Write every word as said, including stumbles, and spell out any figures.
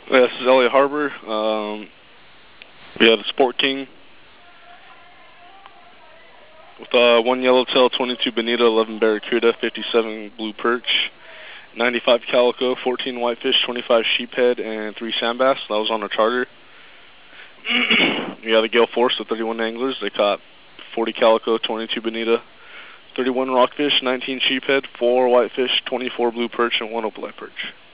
Yeah, this is Elliott Harbor. Um, we have the Sport King with uh, one yellowtail, twenty-two bonita, eleven barracuda, fifty-seven blue perch, ninety-five calico, fourteen whitefish, twenty-five sheephead, and three sand bass. That was on a charter. We have the Gale Force, the thirty-one anglers. They caught forty calico, twenty-two bonita, thirty-one rockfish, nineteen sheephead, four whitefish, twenty-four blue perch, and one opalite perch.